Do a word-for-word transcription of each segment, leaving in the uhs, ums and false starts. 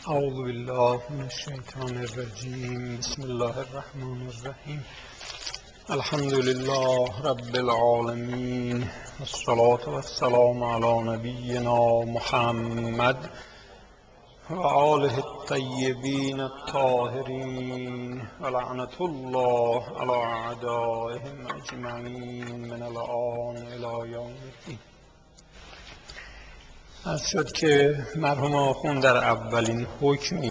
اعوذ بالله من الشیطان الرجیم. بسم الله الرحمن الرحیم. الحمد لله رب العالمین، والصلاة والسلام علی نبینا محمد و آله الطیبین الطاهرین و لعنة الله علی اعدائهم اجمعین من الآن الی یوم الدین. عرض شد که مرحوم آخوند در اولین حکمی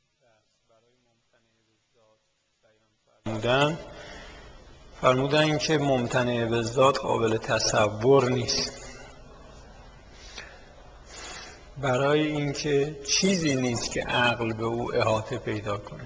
فرمودن فرمودن که ممتنع بالذات قابل تصور نیست، برای اینکه چیزی نیست که عقل به او احاطه پیدا کنه.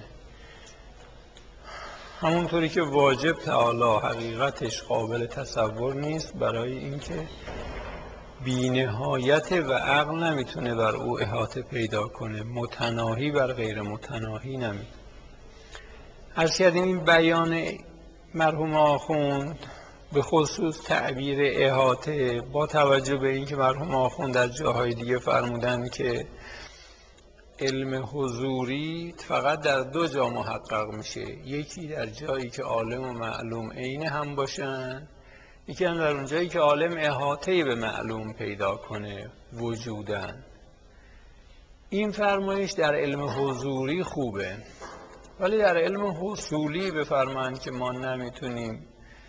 همونطوری که واجب تعالی حقیقتش قابل تصور نیست، برای اینکه بی‌نهایت و عقل نمیتونه بر او احاطه پیدا کنه، متناهی بر غیر متناهی نمیتونه. عرض کردیم این بیان مرحوم آخوند به خصوص تعبیر احاطه، با توجه به اینکه مرحوم آخوند در جاهای دیگه فرمودن که علم حضوری فقط در دو جا محقق میشه، یکی در جایی که عالم و معلوم عین هم باشن، یکی هم در اون جایی که عالم احاطه به معلوم پیدا کنه وجودن. این فرمایش در علم حضوری خوبه، ولی در علم حصولی بفرمایند که ما نمیتونیم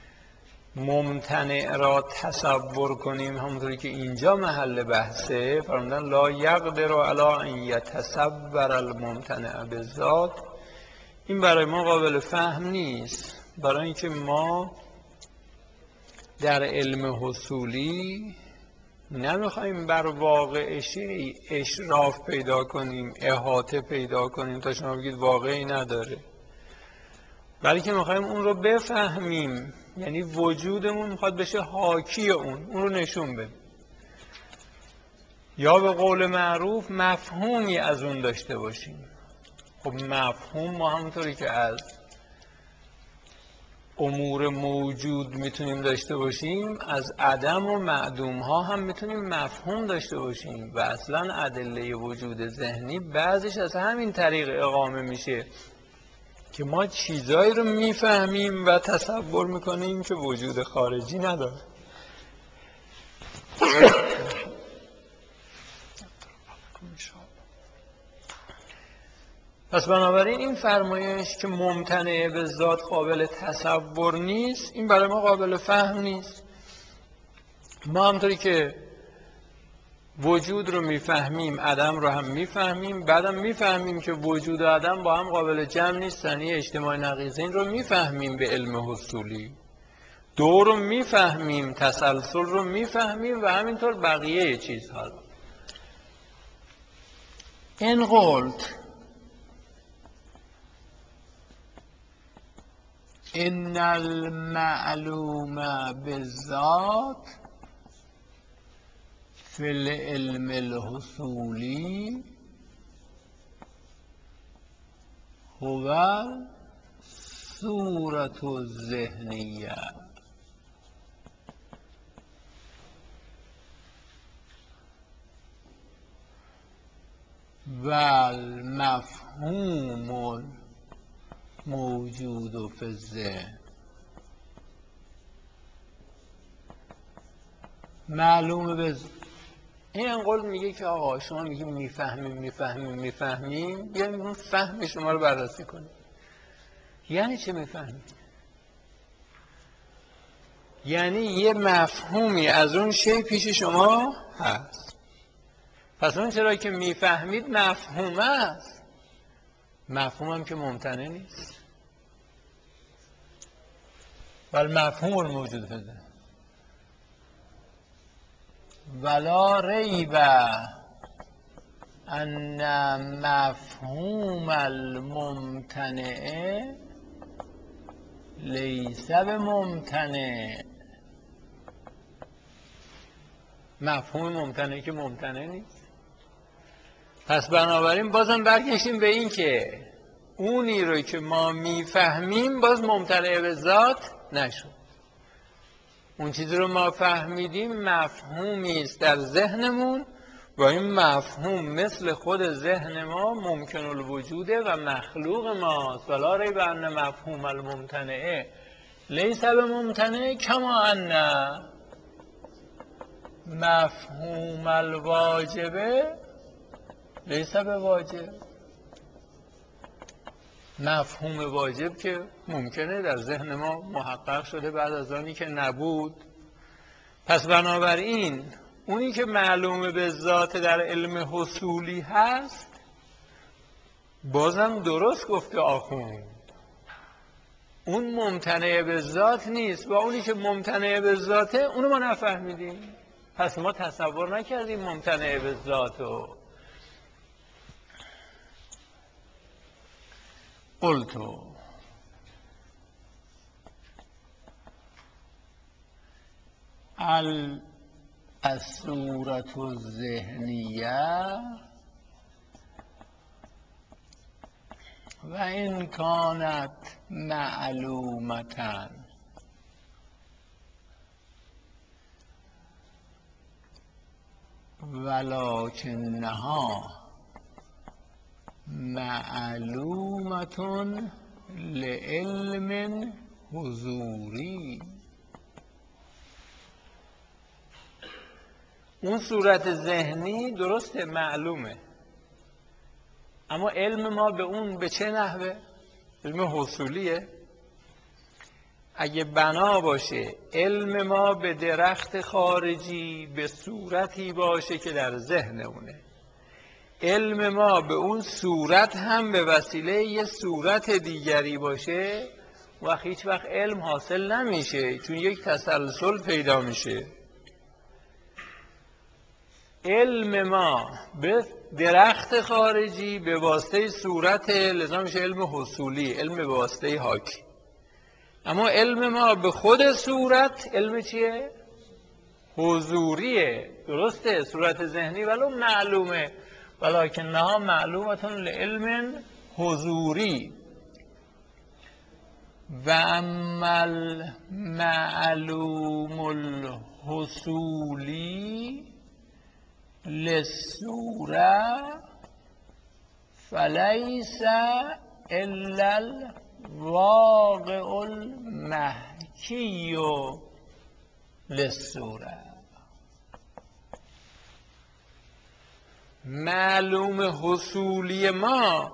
ممتنع را تصور کنیم، همونطوری که اینجا محل بحثه. فرمودن لا یقدر علی ان یتصور الممتنع بالذات. این برای ما قابل فهم نیست، برای اینکه ما در علم حصولی نمیخوایم بر واقع شیء اشراف پیدا کنیم، احاطه پیدا کنیم تا شما بگید واقعی نداره، بلکه میخوایم اون رو بفهمیم، یعنی وجودمون میخواد بشه حاکی اون اون رو نشون بده، یا به قول معروف مفهومی از اون داشته باشیم. خب مفهوم ما همونطوری که از امور موجود میتونیم داشته باشیم، از عدم و معدوم ها هم میتونیم مفهوم داشته باشیم و اصلا ادله وجود ذهنی بعضیش از همین طریق اقامه میشه که ما چیزایی رو میفهمیم و تصور میکنیم که وجود خارجی نداره. پس بنابراین این فرمایش که ممتنع به ذات قابل تصور نیست، این برای ما قابل فهم نیست. ما همطوری که وجود رو میفهمیم عدم رو هم میفهمیم، بعدم میفهمیم که وجود و عدم با هم قابل جمع نیستن، یه اجتماع نقیضین رو میفهمیم به علم حصولی، دو رو میفهمیم، تسلسل رو میفهمیم و همینطور بقیه چیزها رو. این قلت ان المعلوم بالذات فی العلم الحصولی هو صورت الذهنیه و المفهوم موجود فی الذهن. معلومه به این انقل میگه که آقا شما میگی میفهمیم میفهمیم میفهمیم، بیایم اون فهم شما رو بررسی کنیم. یعنی چه میفهمیم؟ یعنی یه مفهومی از اون شی پیش شما هست، پس اون چرا که میفهمید مفهوم است، مفهوم هم که ممتنع نیست. بل مفهوم الموجود فی ولا ریب ان مفهوم الممتنع لیس بممتنع. مفهوم ممتنع که ممتنع نیست. پس بنابراین بازم برگشتیم به این که اونی رو که ما میفهمیم باز ممتنع به ذات نشد. اون چیزی رو ما فهمیدیم مفهومی است در ذهنمون، با این مفهوم مثل خود ذهن ما ممکن الوجوده و مخلوق ماست. ولا ریب ان مفهوم الممتنع لیس بممتنع کما ان مفهوم الواجبه لیس بواجب. مفهوم واجب که ممکنه در ذهن ما محقق شده بعد از آنی که نبود. پس بنابراین اونی که معلوم به ذات در علم حصولی هست بازم درست گفته آخوند، اون ممتنع به ذات نیست. و اونی که ممتنع به ذاته اونو ما نفهمیدیم، پس ما تصور نکردیم ممتنع به ذاتو. قلتو الصورة الذهنیه و این کانت معلومتاً ولکنها معلومة لعلم حضوری. اون صورت ذهنی درسته معلومه، اما علم ما به اون به چه نحوه؟ علم حصولیه. اگه بنا باشه علم ما به درخت خارجی به صورتی باشه که در ذهن اونه، علم ما به اون صورت هم به وسیله یه صورت دیگری باشه، و هیچ وقت علم حاصل نمیشه، چون یک تسلسل پیدا میشه. علم ما به درخت خارجی به واسطه صورت، لذا میشه علم حصولی، علم به واسطه حاکی. اما علم ما به خود صورت علم چیه؟ حضوریه. درسته صورت ذهنی ولو معلومه، ولکنها معلومتون لعلم حضوری. و اما المعلوم الحصولی للصوره فلیس الا الواقع المحکی للصوره. معلوم حصولی ما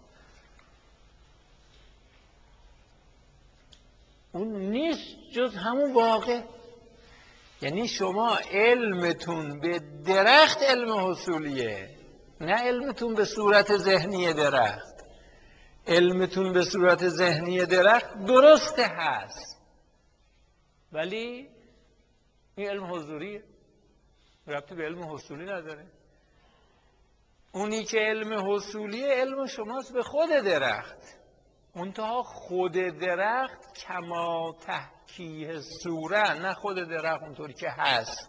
اون نیست جز همون واقع. یعنی شما علمتون به درخت علم حصولیه، نه علمتون به صورت ذهنی درخت. علمتون به صورت ذهنی درخت درسته هست، ولی این علم حضوریه، ربطی به علم حصولی نداره. اونی که علم حصولیه علم شماست به خود درخت، منتها خود درخت کما تحکیه صوره، نه خود درخت اونطوری که هست.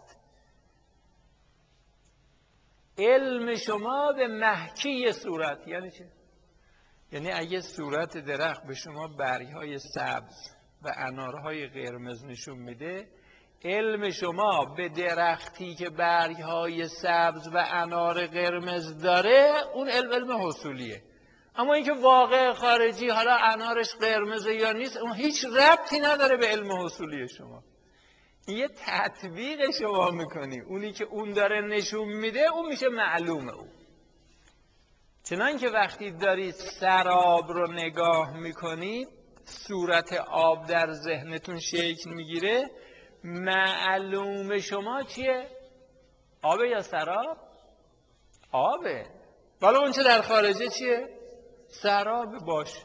علم شما به محکی صورت یعنی چه؟ یعنی اگه صورت درخت به شما برگ‌های سبز و انارهای قرمز نشون میده، علم شما به درختی که برگ‌های سبز و انار قرمز داره اون علم علم حصولیه. اما اینکه واقع خارجی حالا انارش قرمزه یا نیست اون هیچ ربطی نداره به علم حصولی شما. یه تطبیق شما میکنی، اونی که اون داره نشون میده اون میشه معلومه. اون چنان که وقتی دارید سراب رو نگاه میکنید صورت آب در ذهنتون شکل میگیره، معلوم شما چیه؟ آبه یا سراب؟ آبه. ولی اون چه در خارجه چیه؟ سراب باشه.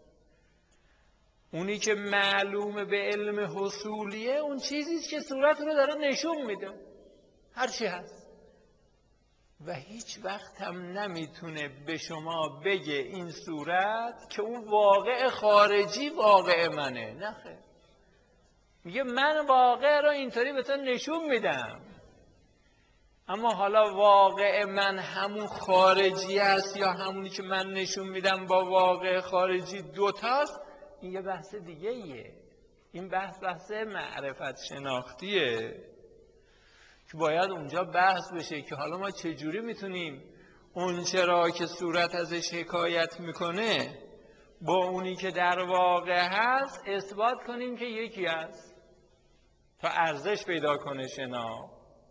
اونی که معلوم به علم حصولیه اون چیزیست که صورت رو داره نشون میده، هر چی هست، و هیچ وقت هم نمیتونه به شما بگه این صورت که اون واقع خارجی واقع منه. نه خیر، میگه من واقع رو اینطوری به تو نشون میدم، اما حالا واقع من همون خارجی است یا همونی که من نشون میدم با واقع خارجی دوتاست، این یه بحث دیگه ایه. این بحث بحث معرفت شناختیه که باید اونجا بحث بشه که حالا ما چجوری میتونیم اون چرا که صورت ازش حکایت میکنه با اونی که در واقع هست اثبات کنیم که یکی هست تا ارزش پیدا کنه شنا.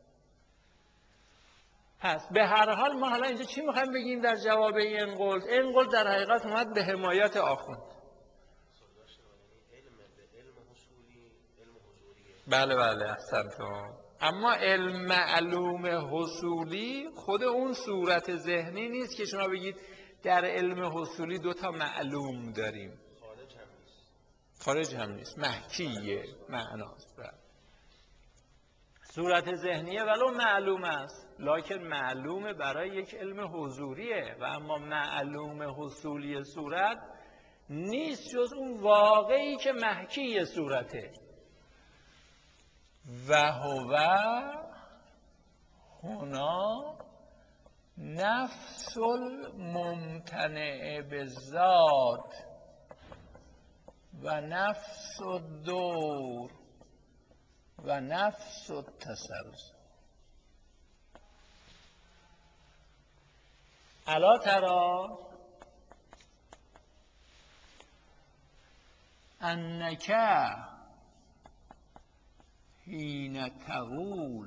پس به هر حال ما حالا اینجا چی میخوایم بگیم در جواب این قول؟ این قول در حقیقت اومد به حمایت آخوند. بله بله احسنتم. اما علم معلوم حصولی خود اون صورت ذهنی نیست که شما بگید در علم حصولی دو تا معلوم داریم. خارج هم نیست. خارج هم نیست. محکیه معناست. صورت ذهنیه ولو معلوم است، لکن معلوم برای یک علم حضوریه و اما معلوم حصولی صورت نیست جز اون واقعی که محکی صورته. و هو هنا نفس الممتنع بالذات و نفس الدور و نفس التسلسل. الا ترى انک حین تقول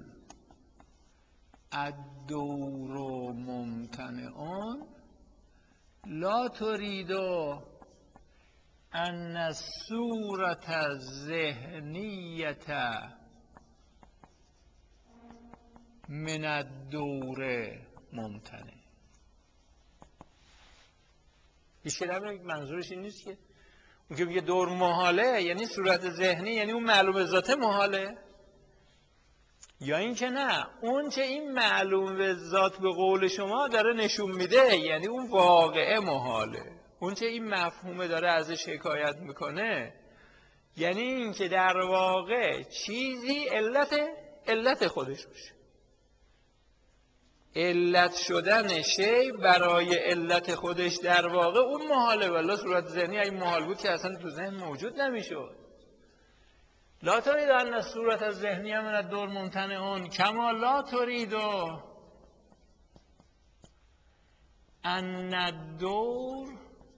الدور ممتنع لا تريد ان الصورة الذهنیة من الدور ممتنع. بیشتر منظورش این نیست که اون که میگه دور محاله یعنی صورت ذهنی یعنی اون معلوم ذاته محاله، یا این که نه اون چه این معلوم ذات به قول شما داره نشون میده یعنی اون واقعه محاله. اون چه این مفهومه داره ازش حکایت میکنه یعنی این که در واقع چیزی علت علت خودش باشه. علت شدن شی برای علت خودش در واقع اون محاله. ولی صورت ذهنی این محال بود که اصلا تو ذهن موجود نمیشد. لا ترید ان الصورة الذهنیة من الدور ممتنع کما لا ترید ان الدور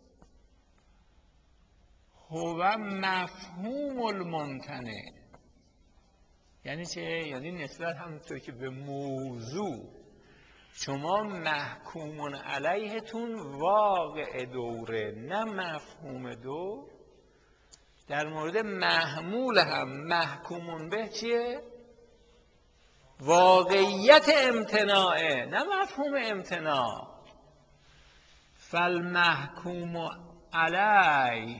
هو مفهوم الممتنع. یعنی چه؟ یعنی نسبت همونطور که به موضوع شما محکوم علیهتون واقع دوره نه مفهوم دور، در مورد محمول هم محکومون به چیه؟ واقعیت امتناعه نه مفهوم امتناع. فالمحکوم علی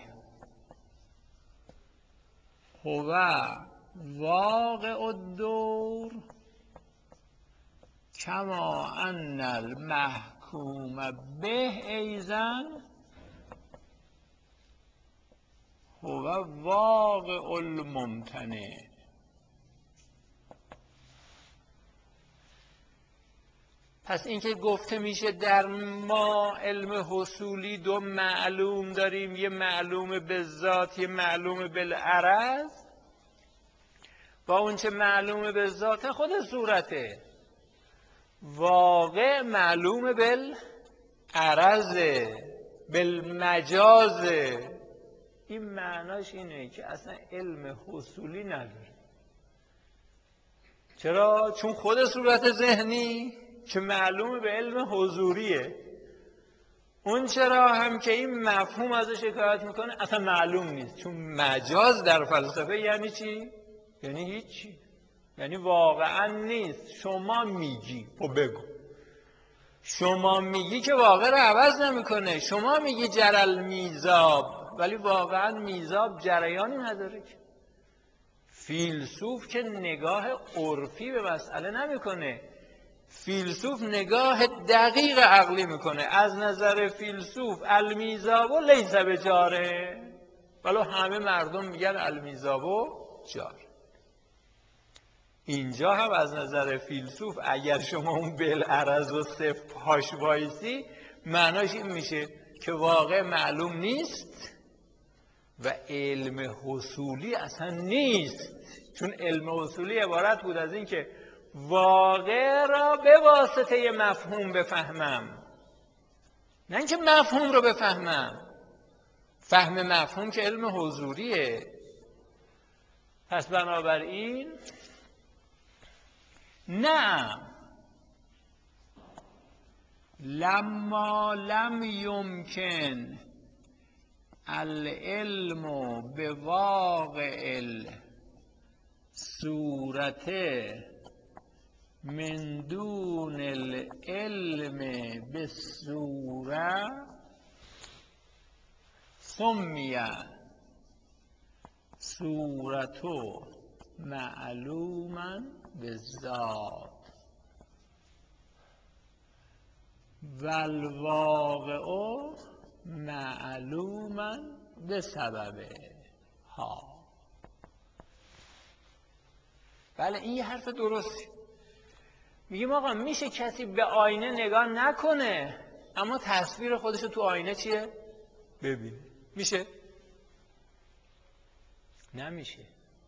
هو واقع الدور کما ان المحکوم به ایزن هو واقع الممتنع. پس اینکه گفته میشه در ما علم حصولی دو معلوم داریم، یه معلوم به ذات یه معلوم بالعرض، با اون چه معلوم به ذات خود صورته، واقع معلوم بالعرض بالمجاز. این معناش اینه که اصلا علم حصولی نداره. چرا؟ چون خود صورت ذهنی که معلوم به علم حضوریه، اون چرا هم که این مفهوم ازش حکایت میکنه اصلا معلوم نیست. چون مجاز در فلسفه یعنی چی؟ یعنی هیچی، یعنی واقعا نیست. شما میگی خب بگو، شما میگی که واقع رو عوض نمیکنه. شما میگی جرل میزاب ولی واقعا میزاب جریانی نداره. که فیلسوف که نگاه عرفی به مسئله نمیکنه، فیلسوف نگاه دقیق عقلی میکنه. از نظر فیلسوف المیزاب و لیس بجاره، ولو همه مردم میگن المیزاب و جاره. اینجا هم از نظر فیلسوف اگر شما اون بالعرض و صف پاش وایسی معناش این میشه که واقع معلوم نیست و علم حصولی اصلا نیست. چون علم حصولی عبارت بود از این که واقع را به واسطه مفهوم بفهمم، نه اینکه مفهوم رو بفهمم. فهم مفهوم که علم حضوریه. پس بنابراین نه، لما لم یمکن العلم بواقع الصورت من دون العلم بالصوره سمی صورتو معلوما بالذات و الواقع معلوما بسبب ها. بله این یه حرف درستی. میگیم آقا میشه کسی به آینه نگاه نکنه اما تصویر خودشو تو آینه چیه؟ ببینه. میشه؟ نمیشه.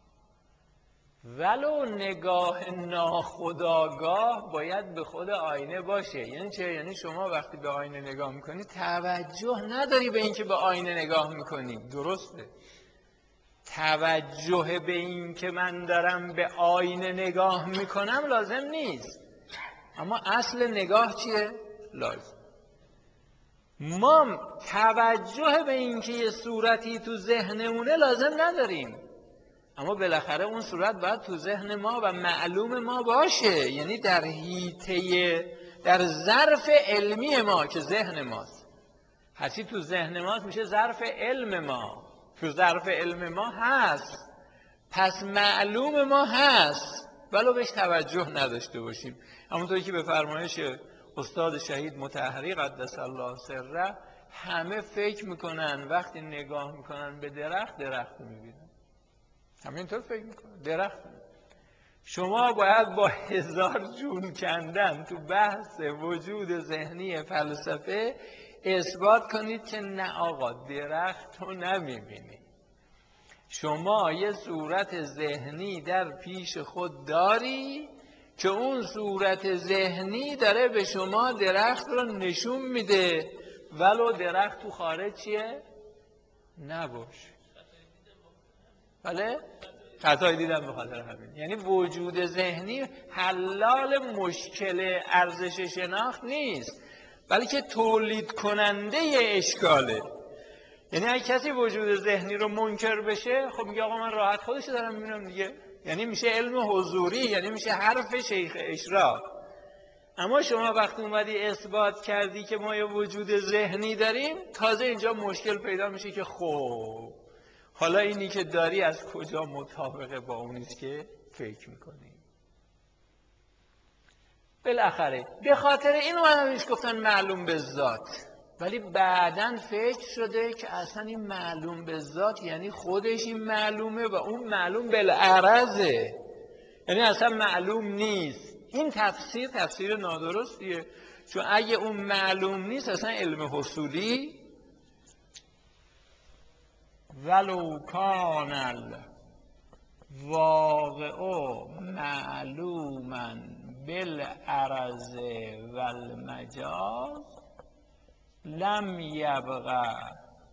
ولو نگاه ناخودآگاه باید به خود آینه باشه. یعنی چه؟ یعنی شما وقتی به آینه نگاه میکنی توجه نداری به اینکه به آینه نگاه میکنی. درسته. توجه به این که من دارم به آینه نگاه میکنم لازم نیست، اما اصل نگاه چیه؟ لازم. ما توجه به این که یه صورتی تو ذهنمونه لازم نداریم، اما بالاخره اون صورت باید تو ذهن ما و معلوم ما باشه. یعنی در حیطه، در ظرف علمی ما که ذهن ماست. هرچی تو ذهن ماست میشه ظرف علم ما. تو ظرف علم ما هست، پس معلوم ما هست ولو بهش توجه نداشته باشیم. همونطوری که به فرمایش استاد شهید مطهری قدس الله سره همه فکر میکنن وقتی نگاه میکنن به درخت، درخت میبینن. همینطور فکر میکنن درخت. شما باید با هزار جون کندن تو بحث وجود ذهنی فلسفه اثبات کنید که نه آقا درخت رو نمیبینی. شما یه صورت ذهنی در پیش خود داری که اون صورت ذهنی داره به شما درخت رو نشون میده ولو درخت تو خارج چیه؟ نباشه. بله؟ خطای دیدم به خاطر همین. یعنی وجود ذهنی حلال مشکل ارزش شناخت نیست، بلکه تولید کننده اشکاله. یعنی اگه کسی وجود ذهنی رو منکر بشه، خب میگه آقا من راحت خودشو دارم میبینم دیگه، یعنی میشه علم حضوری، یعنی میشه حرف شیخ اشراق. اما شما وقتی اومدی اثبات کردی که ما یه وجود ذهنی داریم، تازه اینجا مشکل پیدا میشه که خب حالا اینی که داری از کجا مطابقه با اونیست که فکر میکنی. بالاخره به خاطر این اومدن بهش گفتن معلوم به ذات، ولی بعداً فکر شده که اصلا این معلوم به ذات یعنی خودش این معلومه و اون معلوم بالعرضه، یعنی اصلا معلوم نیست. این تفسیر تفسیر نادرستیه، چون اگه اون معلوم نیست اصلا علم حصولی ولو کان الواقع معلوما بالعرض والمجاز لم یبقى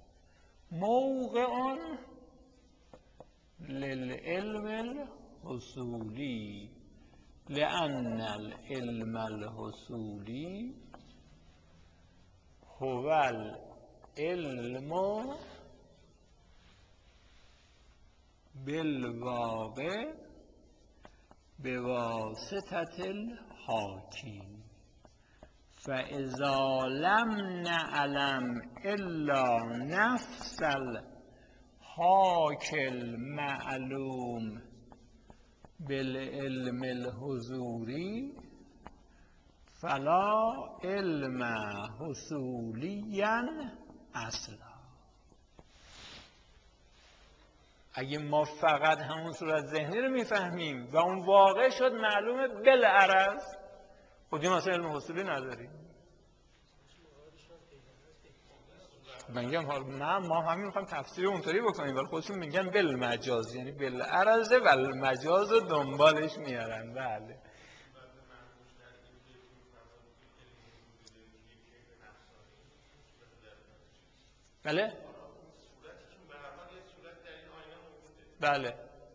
موقع للعلم الحصولی لأن العلم الحصولی هو العلم بالواقع بواسطة الحاکی فاذا لم نعلم الا نفس الحاکی المعلوم بالعلم الحضوری فلا علم حصولیا اصلا. اگه ما فقط همون صورت ذهنی رو میفهمیم و اون واقع شد معلومه بالعرض، خب دیگه مثلا علم حصولی نداریم. میگم حالا نه ما همین میخوایم تفسیر اونطوری بکنیم، ولی خودشون میگن بالمجاز، یعنی بالعرض و المجاز رو دنبالش میارن. بله بله بله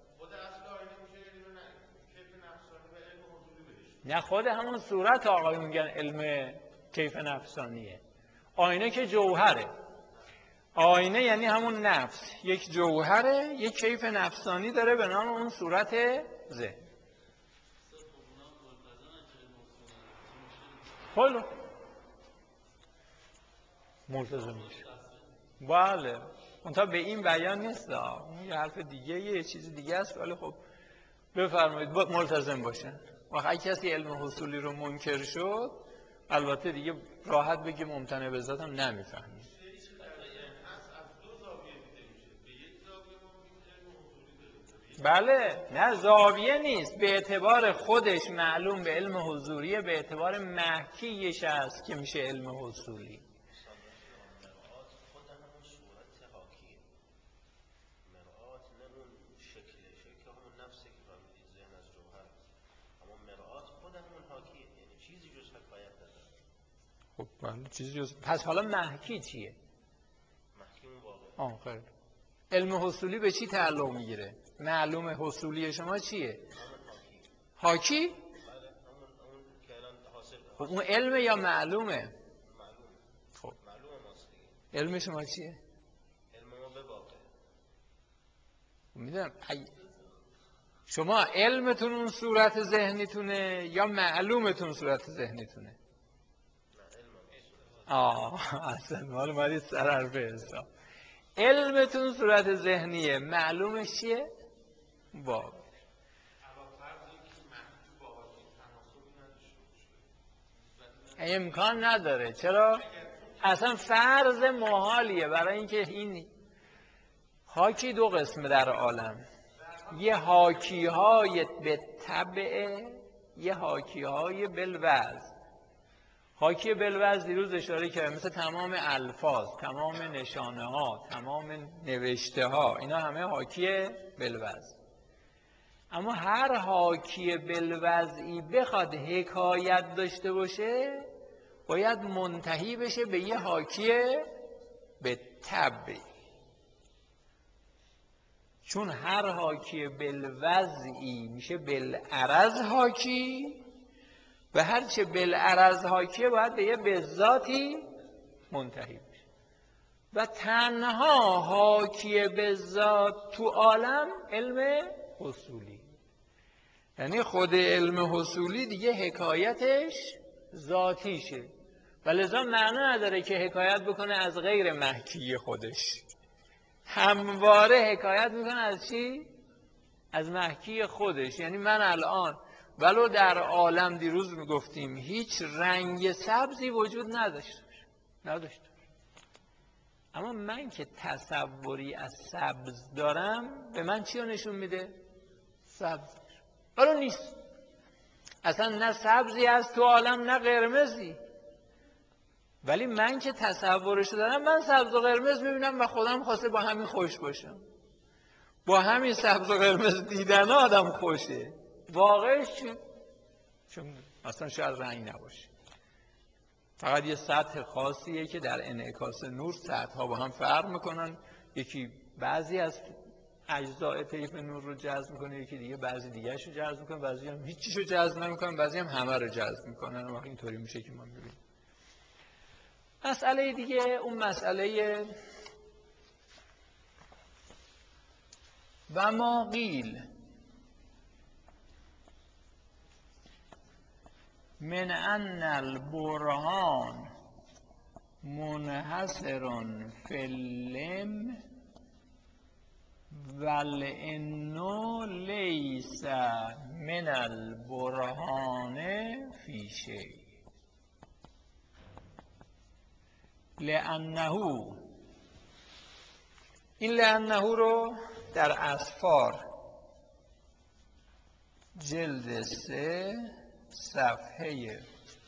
نه خود همون صورت آقایون میگن علم کیف نفسانیه. آینه که جوهره، آینه یعنی همون نفس، یک جوهره، یک کیف نفسانی داره به نام اون صورت ذهن. خیلی ملتزم میشه. بله منتها به این بیان نیست، اون یه حرف دیگه، یه چیز دیگه است. ولی خب بفرمایید ملتزم باشن. وقتی کسی علم حصولی رو منکر شد البته دیگه راحت بگه ممتنع به ذات هم نمیفهمید. بله نه زاویه نیست، به اعتبار خودش معلوم به علم حضوریه، به اعتبار محکیش هست که میشه علم حصولی. خب بله چیزی جز... پس حالا محکی چیه؟ محکی اون واقع. آه خیلی. علم حصولی به چی تعلق میگیره؟ معلوم حصولی شما چیه؟ حاکی؟ بله همون اون که الان حاصل. خب اون علمه یا معلومه؟ معلومه. خب معلومه ماست دیگه. علم شما چیه؟ علم ما به واقع. میدونم ای... شما علمتون اون صورت ذهنیتونه یا معلومتون صورت ذهنیتونه؟ آه اصلا مال مالی سرر به حساب. علمتون صورت ذهنیه، معلومش چیه؟ باب امکان نداره. چرا؟ اصلا فرض محالیه، برای اینکه این حاکی دو قسم در عالم، یه حاکی های به طبع، یه حاکی های بالوضع. حاکی بالوضع دیروز اشاره کردم، مثل تمام الفاظ، تمام نشانه ها، تمام نوشته ها، اینا همه حاکی بالوضع. اما هر حاکی بالوضعی بخواد حکایت داشته باشه باید منتهی بشه به یه حاکی به طبع. چون هر حاکی بالوضعی میشه بالعرض حاکی و هر چه بالعرض حاکیه باید به یه بذاتی منتهی بشه. و تنها حاکی بذات تو عالم علم حصولی، یعنی خود علم حصولی دیگه حکایتش ذاتیشه و لذا معنا نداره که حکایت بکنه از غیر محکی خودش، همواره حکایت میکنه از چی؟ از محکی خودش. یعنی من الان ولو در عالم دیروز میگفتیم هیچ رنگ سبزی وجود نداشت نداشت اما من که تصوری از سبز دارم به من چی رو نشون میده؟ سبز. ولو نیست، اصلا نه سبزی از تو عالم نه قرمزی، ولی من که تصورشو دارم من سبز و قرمز میبینم و خودم خواسته با همین خوش باشم. با همین سبز و قرمز دیدن آدم خوشه. واقعش چی؟ چون اصلا شاید رنگ نباشه، فقط یه سطح خاصیه که در انعکاس نور سطح‌ها با هم فرق میکنن. یکی بعضی از اجزاء طیف نور رو جذب میکنه، یکی دیگه بعضی دیگه‌ش رو جذب میکنه، بعضی هم هیچیشو جذب نمیکنن، بعضی هم همه رو جذب میکنن. و اینطوری میشه که ما میبینیم. مسئله دیگه اون مسئله و ما قیل من ان البرهان منحصر فی العلم والانه لیس من البرهان فی شیء لانه، این لانه رو در اسفار جلد سه صفحه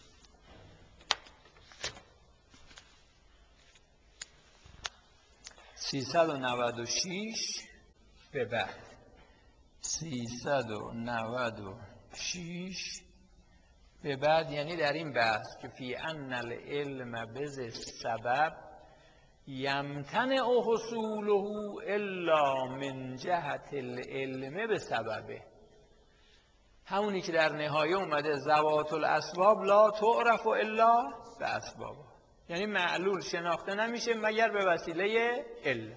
سیصد و نود و شش به بعد سیصد و نود و شش به بعد، یعنی در این بحث که فی ان العلم بز سبب یمتنع حصوله الا من جهت العلم به سببه، همونی که در نهایه اومده ذوات الاسباب لا تعرف الا به اسباب، یعنی معلول شناخته نمیشه مگر به وسیله علم.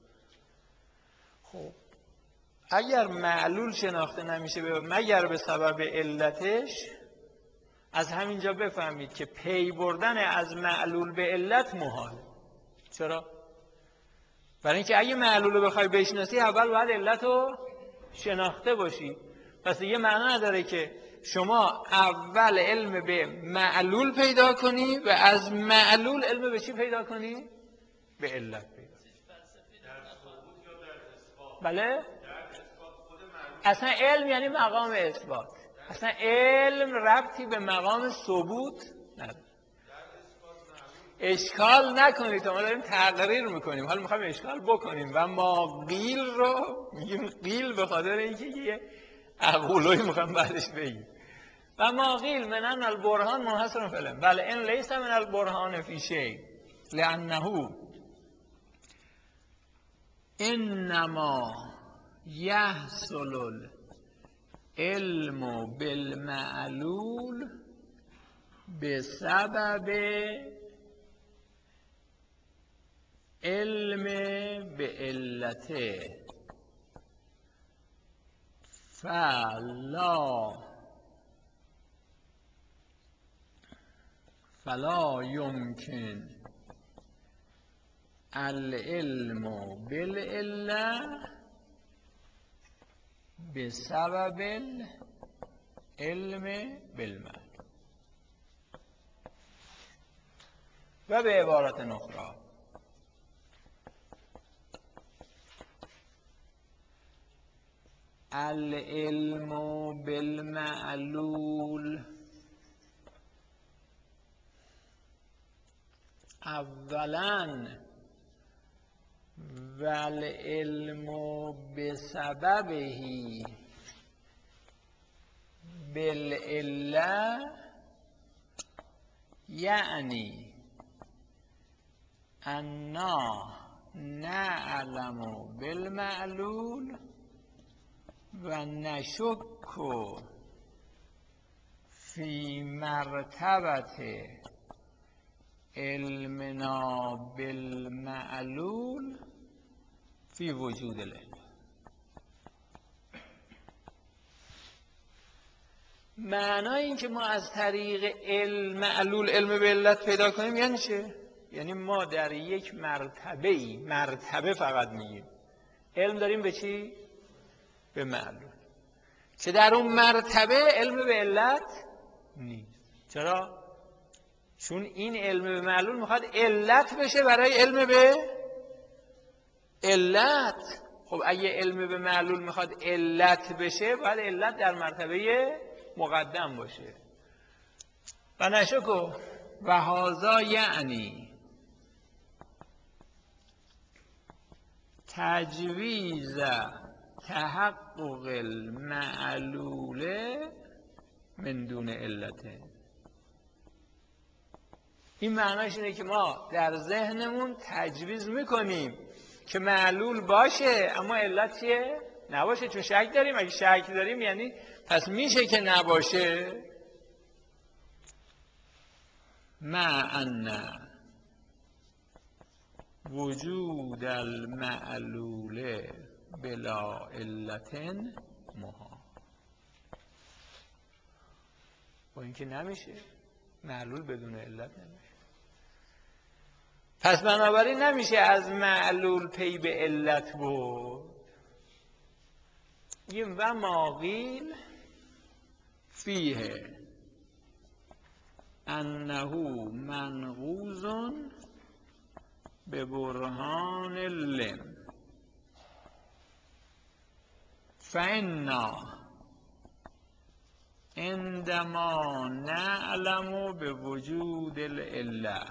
خب اگر معلول شناخته نمیشه مگر به سبب علتش، از همینجا بفهمید که پی بردن از معلول به علت محال. چرا؟ برای اینکه اگه معلول رو بخوای بشناسی اول باید علت رو شناخته باشی. پس دیگه معنا نداره که شما اول علم به معلول پیدا کنی و از معلول علم به چی پیدا کنی؟ به علت پیدا کنی. بله؟ اصلا علم یعنی مقام اثبات، اصلا علم ربطی به مقام ثبوت نداره. اشکال نکنید، ما داریم تقریر میکنیم، حالا میخوایم اشکال بکنیم و ما قیل رو میگیم قیل به خاطر اینکه یه اقولوی میخوایم بعدش بگیم. و ما قیل من البرهان منحصر فی العلم بل ان لیس من البرهان فی شیء لانه انما یحصل العلم بالمعلول بسبب علم به علته فلا فلا یمکن العلم بالعله بسبب العلم بالمعلول. و به عبارت اخرى العلم بالمعلول اولا و العلم بسببه بالعله یعنی انا نعلم بالمعلول و نشک فی مرتبت علمنا بالمعلول فی وجود العلم. معنای این که ما از طریق علم معلول علم به علت پیدا کنیم یعنی چه؟ یعنی ما در یک مرتبه ای مرتبه فقط میگیم علم داریم به چی؟ به معلول، که در اون مرتبه علم به علت نیست. چرا؟ چون این علم به معلول میخواد علت بشه برای علم به علت. خب اگه علم به معلول میخواد علت بشه باید علت در مرتبه مقدم باشه. و نشکو و هذا یعنی تجویز تحقق المعلول من دون علته. این معناش اینه که ما در ذهنمون تجویز میکنیم که معلول باشه اما علت چیه؟ نباشه، چون شک داریم. اگه شک داریم یعنی پس میشه که نباشه. مع ان وجود المعلول بلا علت محال. با اینکه نمیشه معلول بدون علت نمیشه، پس بنابراین نمیشه از معلول پی به علت برد. میگیم و ما قیل فیه انه منقوض به برهان العلم فانا عندما نعلم به وجود العله.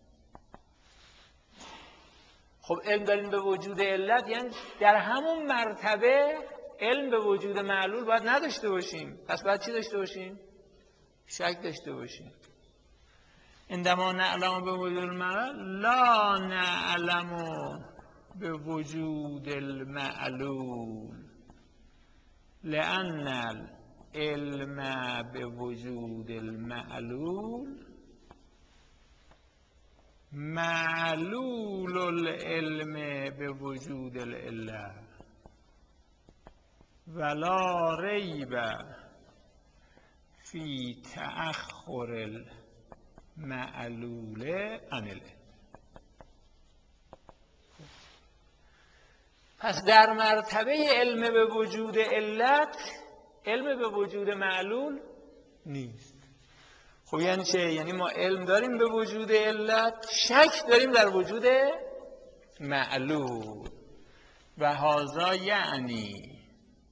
خب علم داریم به وجود علت، یعنی در همون مرتبه علم به وجود معلول باید نداشته باشیم. پس باید چی داشته باشیم؟ شک داشته باشیم. عندما نعلم به وجود المعلول لا نعلم به وجود المعلول لأن العلم به وجود المعلول معلول العلم به وجود العله ولا ریب فی تأخر المعلول عن العلم. پس در مرتبه علم به وجود علت علم به وجود معلول نیست. خب یعنی چه؟ یعنی ما علم داریم به وجود علت، شک داریم در وجود معلول. و هذا یعنی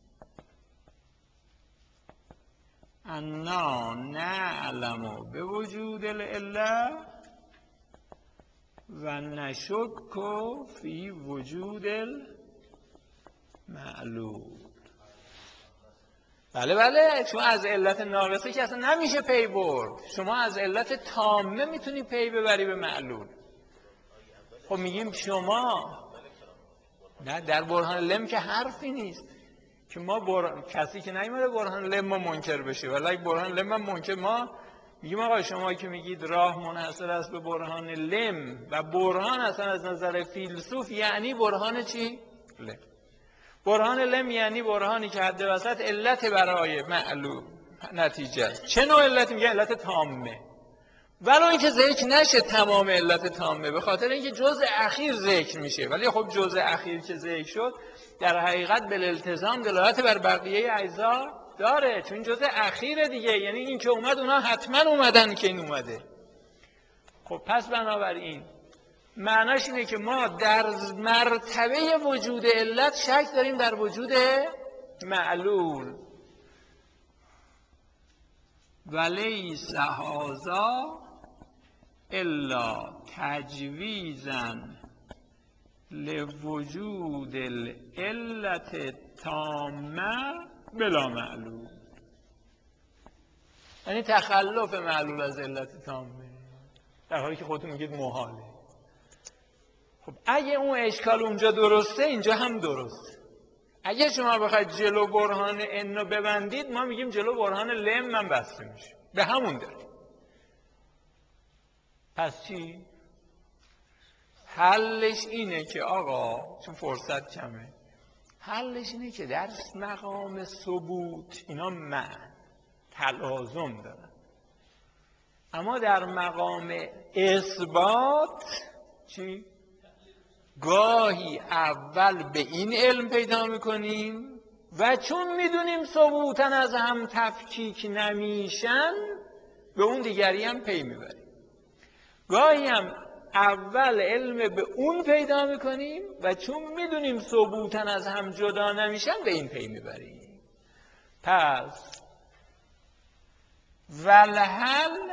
انا نعلم به وجود العله و نشک فی وجود المعلول. بله بله، چون از علت ناقصه که اصلا نمیشه پی برد. شما از علت تامه میتونی پی ببری به معلول. خب میگیم شما نه، در برهان لم که حرفی نیست که ما بر... کسی که نیومده برهان لم ما منکر بشه، ولی اگه برهان لم ما منکر، ما میگیم آقا شما که میگید راه منحصر است به برهان لم و برهان اصلا از نظر فیلسوف یعنی برهان چی؟ لم. برهان لم یعنی برهانی که حد وسط علت برای معلوم نتیجه است. چه نوع علتی؟ میگه علت تامه، ولو اینکه ذکر نشه تمام علت تامه، به خاطر اینکه جزء اخیر ذکر میشه. ولی خب جزء اخیر که ذکر شد در حقیقت بالالتزام دلالت بر بقیه اجزا داره، چون جزء اخیر دیگه، یعنی این که اومد اونا حتما اومدن که این اومده. خب پس بنابراین معناش اینه که ما در مرتبه وجود علت شک داریم در وجود معلول. ولیس هذا الا تجویزا لوجود العلت تامه بلا معلول. یعنی تخلف معلول از علت تامه، در حالی که خودتون میگید محاله. خب اگه اون اشکال اونجا درسته اینجا هم درسته. اگه شما بخواید جلو برهان ان رو ببندید، ما میگیم جلو برهان لم من بسته میشه، به همون داره. پس چی؟ حلش اینه که آقا، چون فرصت کمه، حلش اینه که در مقام ثبوت اینا معنی تلازم دارن، اما در مقام اثبات چی؟ گاهی اول به این علم پیدا میکنیم و چون میدونیم ثبوتاً از هم تفکیک نمیشن به اون دیگری هم پی میبریم. گاهی هم اول علم به اون پیدا میکنیم و چون میدونیم ثبوتاً از هم جدا نمیشن به این پی میبریم. پس والحل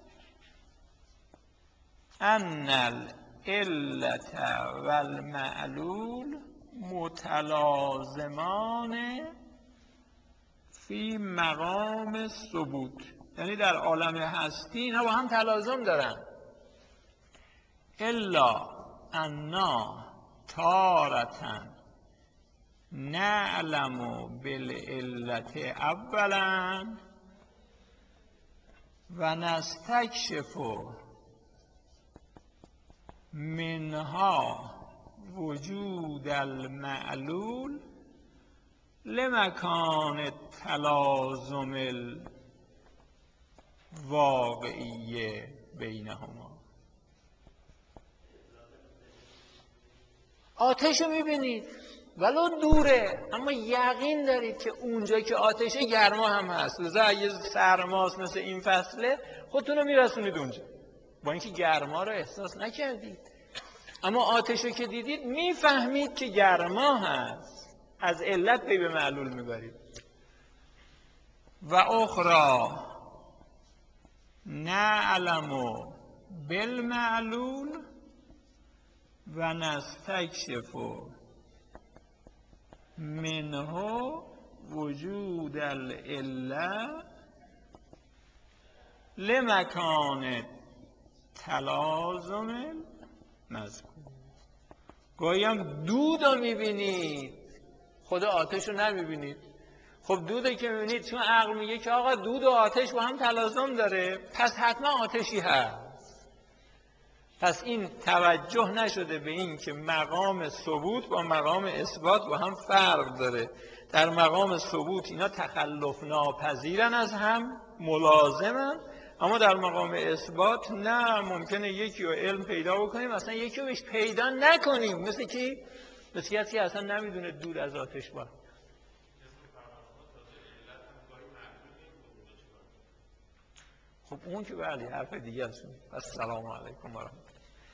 ان العلت والمعلول متلازمان فی مقام ثبوت، یعنی در عالم هستی اینا با هم تلازم دارن. الا انا تارةً نعلم بالعلت اولا و نستکشف منها وجود المعلول لمکان التلازم الواقعی بینهما. آتش رو میبینید ولو دوره، اما یقین دارید که اونجا که آتشه گرما هم هست. لذا اگه سرماست مثل این فصله خودتون رو میرسونید اونجا، با اینکه گرما رو احساس نکردید، اما آتش رو که دیدید میفهمید که گرما هست، از علت پی به معلول میبرید. و اخرى نعلم بالمعلول و نستکشف منه وجود العله لمکان تلازم مذکور. گاهی هم دود رو میبینید خود آتش رو نمیبینید. خب دوده که میبینید چون عقل میگه که آقا دود و آتش با هم تلازم داره، پس حتما آتشی هست. پس این توجه نشده به این که مقام ثبوت با مقام اثبات با هم فرق داره. در مقام ثبوت اینا تخلف ناپذیرن، از هم ملازمن، اما در مقام اثبات نه، ممکنه یکی رو علم پیدا بکنیم مثلا یکی رو بهش پیدا نکنیم. مثل کی؟ مثل کسی اصلا نمیدونه دود از آتش با. خب اون که بله حرف دیگه است. السلام علیکم و رحمت الله.